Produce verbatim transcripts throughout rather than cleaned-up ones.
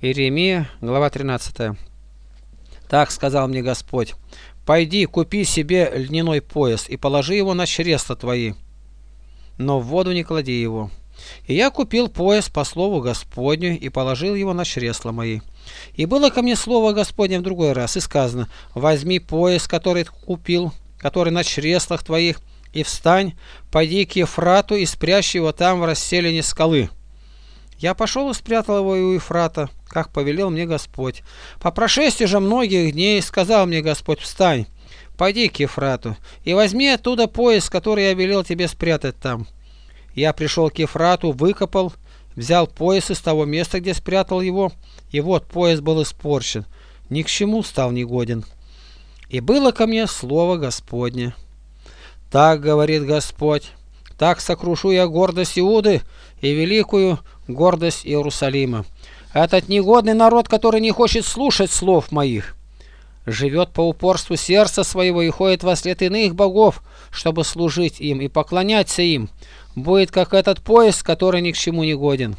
Иеремия, глава тринадцатая. Так сказал мне Господь: пойди, купи себе льняной пояс и положи его на чресла твои, но в воду не клади его. И я купил пояс по слову Господню и положил его на чресла мои. И было ко мне слово Господне в другой раз, и сказано: возьми пояс, который ты купил, который на чреслах твоих, и встань, пойди к Ефрату и спрячь его там в расселине скалы. Я пошел и спрятал его у Ефрата, как повелел мне Господь. По прошествии же многих дней сказал мне Господь: встань, пойди к Ефрату и возьми оттуда пояс, который я велел тебе спрятать там. Я пришел к Ефрату, выкопал, взял пояс из того места, где спрятал его, и вот пояс был испорчен, ни к чему стал негоден. И было ко мне слово Господне: так говорит Господь, так сокрушу я гордость Иуды и великую гордость Иерусалима. Этот негодный народ, который не хочет слушать слов моих, живет по упорству сердца своего и ходит во след иных богов, чтобы служить им и поклоняться им, будет как этот пояс, который ни к чему не годен.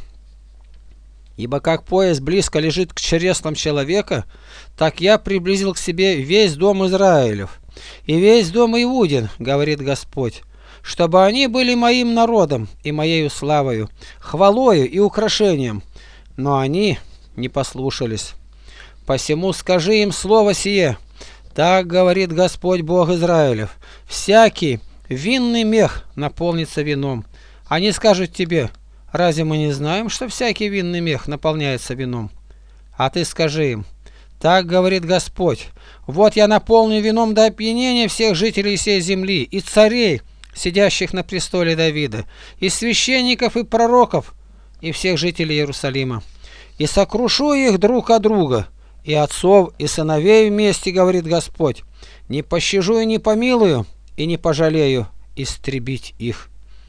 Ибо как пояс близко лежит к чреслам человека, так я приблизил к себе весь дом Израилев и весь дом Иудин, говорит Господь, чтобы они были моим народом и моею славою, хвалою и украшением, но они не послушались. Посему скажи им слово сие: так говорит Господь Бог Израилев, всякий винный мех наполнится вином. Они скажут тебе: разве мы не знаем, что всякий винный мех наполняется вином? А ты скажи им: так говорит Господь, вот я наполню вином до опьянения всех жителей всей земли, и царей, сидящих на престоле Давида, и священников, и пророков, и всех жителей Иерусалима, и сокрушу их друг от друга, и отцов, и сыновей вместе, говорит Господь, не пощажу и не помилую, и не пожалею истребить их.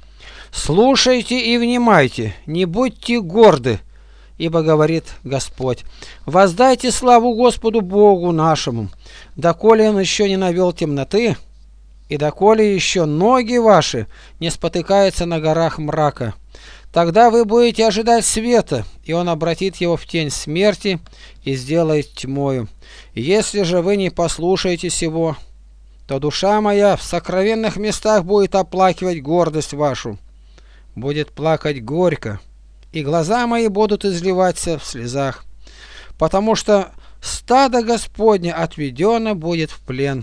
Слушайте и внимайте, не будьте горды, ибо говорит Господь: воздайте славу Господу Богу нашему, доколе Он еще не навел темноты, и доколе еще ноги ваши не спотыкаются на горах мрака. Тогда вы будете ожидать света, и Он обратит его в тень смерти и сделает тьмою. Если же вы не послушаете сего, то душа моя в сокровенных местах будет оплакивать гордость вашу, будет плакать горько, и глаза мои будут изливаться в слезах, потому что стадо Господне отведено будет в плен.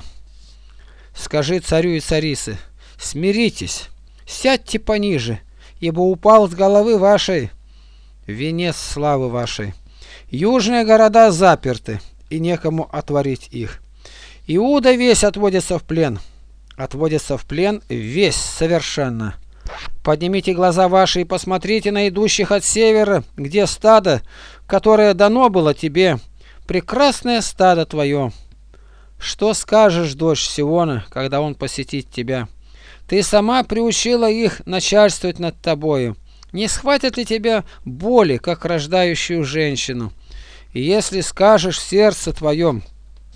Скажи царю и царице: смиритесь, сядьте пониже, ибо упал с головы вашей венец славы вашей. Южные города заперты, и некому отворить их. Иуда весь отводится в плен, отводится в плен весь совершенно. Поднимите глаза ваши и посмотрите на идущих от севера, где стадо, которое дано было тебе, прекрасное стадо твое. Что скажешь, дочь Сиона, когда он посетит тебя? Ты сама приучила их начальствовать над тобою. Не схватят ли тебя боли, как рождающую женщину? И если скажешь в сердце твоем: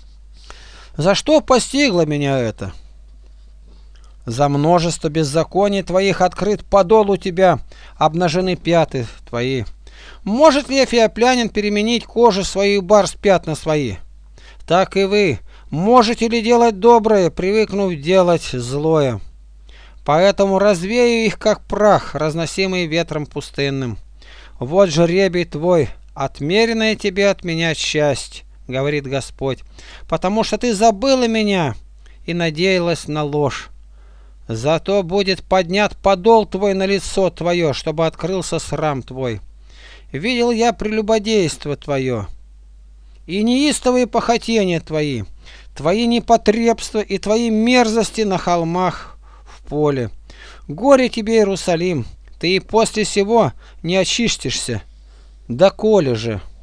за что постигло меня это? За множество беззаконий твоих открыт подол у тебя, обнажены пяты твои. Может ли эфиоплянин переменить кожу свою, барс пятна свои? Так и вы можете ли делать доброе, привыкнув делать злое? Поэтому развею их, как прах, разносимый ветром пустынным. Вот жребий твой, отмеренное тебе от меня счастье, говорит Господь, потому что ты забыла меня и надеялась на ложь. Зато будет поднят подол твой на лицо твое, чтобы открылся срам твой. Видел я прелюбодейство твое и неистовые похотения твои, твои непотребства и твои мерзости на холмах в поле. Горе тебе, Иерусалим, ты и после сего не очистишься. Доколе же?